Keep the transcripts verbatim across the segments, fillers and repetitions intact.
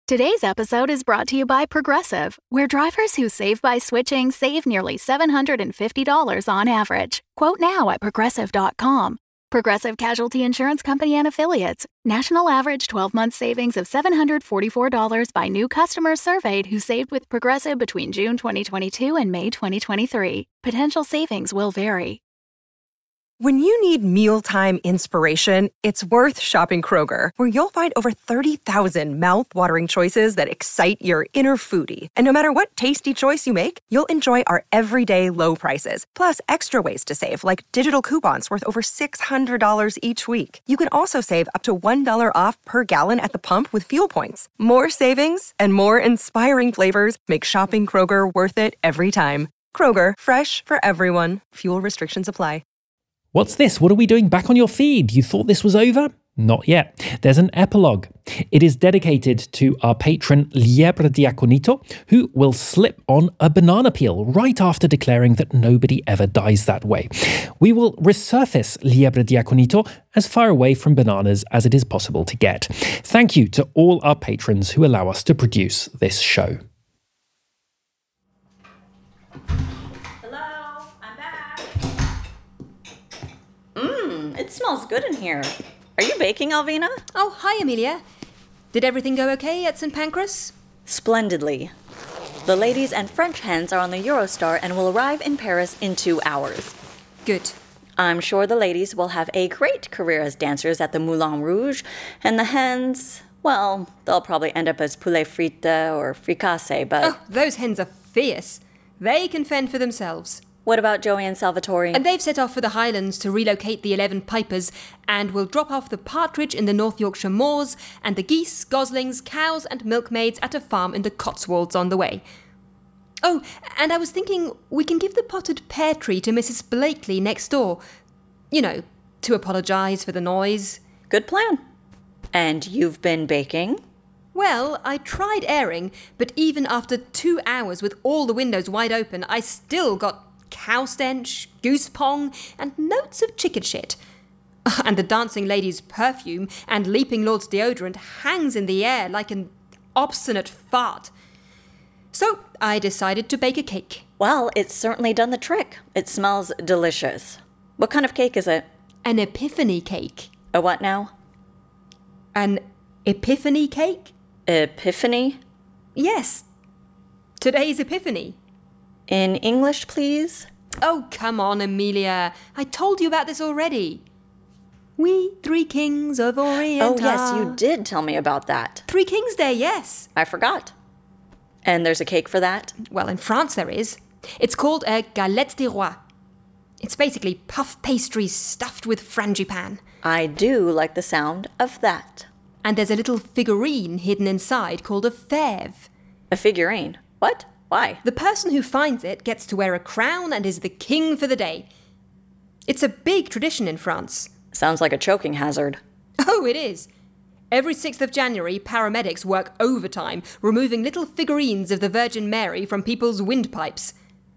Today's episode is brought to you by Progressive, where drivers who save by switching save nearly seven hundred fifty dollars on average. Quote now at progressive dot com. Progressive Casualty Insurance Company and Affiliates. National average twelve-month savings of seven hundred forty-four dollars by new customers surveyed who saved with Progressive between June twenty twenty-two and May twenty twenty-three. Potential savings will vary. When you need mealtime inspiration, it's worth shopping Kroger, where you'll find over thirty thousand mouth-watering choices that excite your inner foodie. And no matter what tasty choice you make, you'll enjoy our everyday low prices, plus extra ways to save, like digital coupons worth over six hundred dollars each week. You can also save up to one dollar off per gallon at the pump with fuel points. More savings and more inspiring flavors make shopping Kroger worth it every time. Kroger, fresh for everyone. Fuel restrictions apply. What's this? What are we doing back on your feed? You thought this was over? Not yet. There's an epilogue. It is dedicated to our patron Liebre Diaconito, who will slip on a banana peel right after declaring that nobody ever dies that way. We will resurface Liebre Diaconito as far away from bananas as it is possible to get. Thank you to all our patrons who allow us to produce this show. It smells good in here. Are you baking, Alvina? Oh, hi, Amelia. Did everything go okay at Saint Pancras? Splendidly. The ladies and French hens are on the Eurostar and will arrive in Paris in two hours. Good. I'm sure the ladies will have a great career as dancers at the Moulin Rouge, and the hens, well, they'll probably end up as poulet frite or fricassee, but... Oh, those hens are fierce. They can fend for themselves. What about Joey and Salvatore? And they've set off for the Highlands to relocate the eleven pipers, and will drop off the partridge in the North Yorkshire moors, and the geese, goslings, cows and milkmaids at a farm in the Cotswolds on the way. Oh, and I was thinking we can give the potted pear tree to Missus Blakely next door. You know, to apologise for the noise. Good plan. And you've been baking? Well, I tried airing, but even after two hours with all the windows wide open, I still got cow stench, goose pong, and notes of chicken shit. And the dancing lady's perfume and leaping lord's deodorant hangs in the air like an obstinate fart. So I decided to bake a cake. Well, it's certainly done the trick. It smells delicious. What kind of cake is it? An epiphany cake. A what now? An epiphany cake? Epiphany? Yes. Today's epiphany. In English, please? Oh, come on, Amelia. I told you about this already. We three kings of Orient. Oh, yes, you did tell me about that. Three Kings Day, yes. I forgot. And there's a cake for that? Well, in France there is. It's called a galette des rois. It's basically puff pastries stuffed with frangipane. I do like the sound of that. And there's a little figurine hidden inside called a fève. A figurine? What? Why? The person who finds it gets to wear a crown and is the king for the day. It's a big tradition in France. Sounds like a choking hazard. Oh, it is. Every sixth of January, paramedics work overtime, removing little figurines of the Virgin Mary from people's windpipes.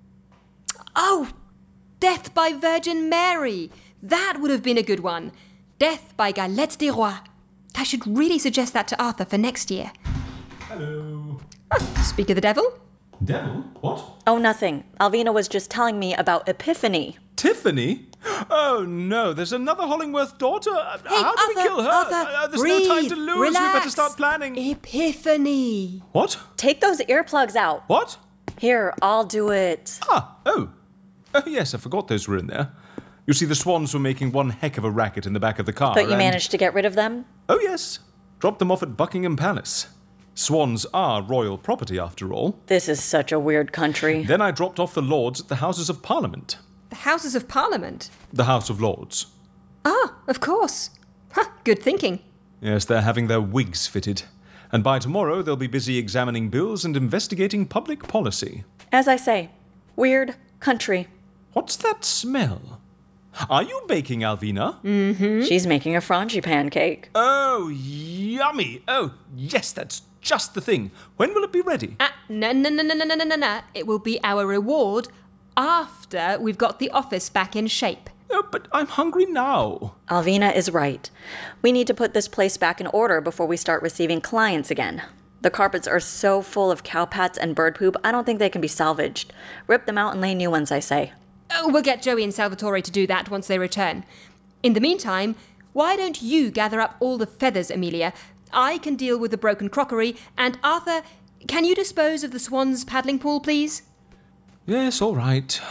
Oh, Death by Virgin Mary! That would have been a good one. Death by Galette des Rois. I should really suggest that to Arthur for next year. Hello. Oh, speak of the devil. Devil? What? Oh, nothing. Alvina was just telling me about Epiphany. Tiffany? Oh, no, there's another Hollingworth daughter. Hey, How do Arthur, we kill her? Arthur, Uh, there's breathe, no time to lose. relax. We better start planning. Epiphany. What? Take those earplugs out. What? Here, I'll do it. Ah, oh. Oh, yes, I forgot those were in there. You see, the Swans were making one heck of a racket in the back of the car. But you and... managed to get rid of them? Oh, yes. Dropped them off at Buckingham Palace. Swans are royal property, after all. This is such a weird country. Then I dropped off the Lords at the Houses of Parliament. The Houses of Parliament? The House of Lords. Ah, of course. Huh, good thinking. Yes, they're having their wigs fitted. And by tomorrow, they'll be busy examining bills and investigating public policy. As I say, weird country. What's that smell? Are you baking, Alvina? Mm-hmm. She's making a frangipane cake. Oh, yummy. Oh, yes, that's just the thing. When will it be ready? Ah, no, no, no, no, no, no, no, no. It will be our reward after we've got the office back in shape. Oh, but I'm hungry now. Alvina is right. We need to put this place back in order before we start receiving clients again. The carpets are so full of cow pats and bird poop, I don't think they can be salvaged. Rip them out and lay new ones, I say. Oh, we'll get Joey and Salvatore to do that once they return. In the meantime, why don't you gather up all the feathers, Amelia? I can deal with the broken crockery, and Arthur, can you dispose of the swan's paddling pool, please? Yes, all right.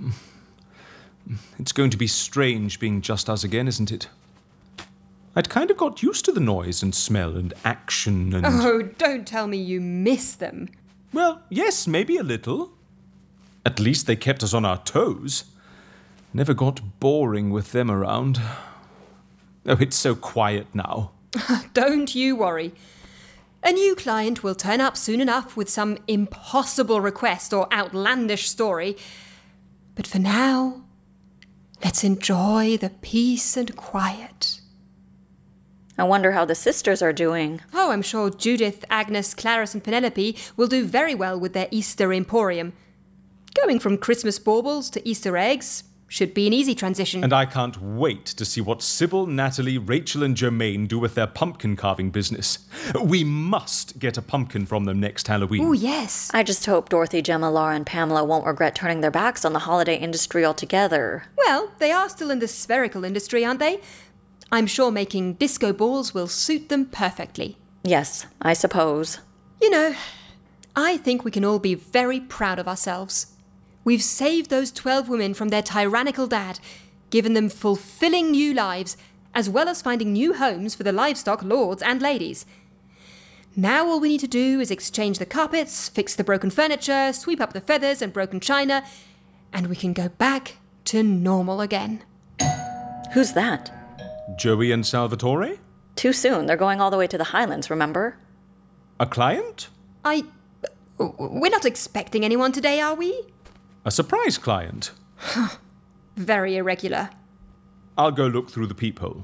It's going to be strange being just us again, isn't it? I'd kind of got used to the noise and smell and action and... Oh, don't tell me you miss them. Well, yes, maybe a little. At least they kept us on our toes. Never got boring with them around. Oh, it's so quiet now. Don't you worry. A new client will turn up soon enough with some impossible request or outlandish story. But for now, let's enjoy the peace and quiet. I wonder how the sisters are doing. Oh, I'm sure Judith, Agnes, Clarice and Penelope will do very well with their Easter emporium. Going from Christmas baubles to Easter eggs should be an easy transition. And I can't wait to see what Sybil, Natalie, Rachel and Germaine do with their pumpkin carving business. We must get a pumpkin from them next Halloween. Oh, yes. I just hope Dorothy, Gemma, Laura and Pamela won't regret turning their backs on the holiday industry altogether. Well, they are still in the spherical industry, aren't they? I'm sure making disco balls will suit them perfectly. Yes, I suppose. You know, I think we can all be very proud of ourselves. We've saved those twelve women from their tyrannical dad, given them fulfilling new lives, as well as finding new homes for the livestock lords and ladies. Now all we need to do is exchange the carpets, fix the broken furniture, sweep up the feathers and broken china, and we can go back to normal again. Who's that? Joey and Salvatore? Too soon. They're going all the way to the Highlands, remember? A client? I... We're not expecting anyone today, are we? A surprise client. Very irregular. I'll go look through the peephole.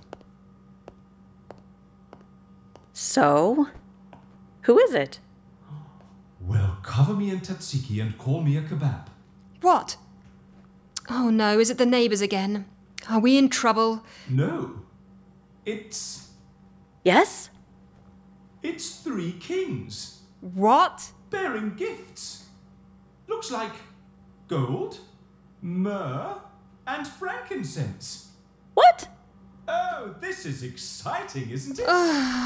So? Who is it? Well, cover me in tzatziki and call me a kebab. What? Oh no, is it the neighbours again? Are we in trouble? No. It's... Yes? It's three kings. What? Bearing gifts. Looks like gold, myrrh, and frankincense. What? Oh, this is exciting, isn't it?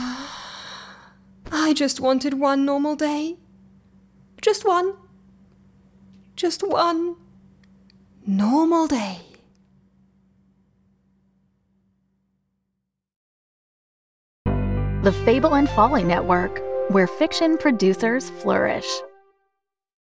I just wanted one normal day. Just one. Just one normal day. The Fable and Folly Network, where fiction producers flourish.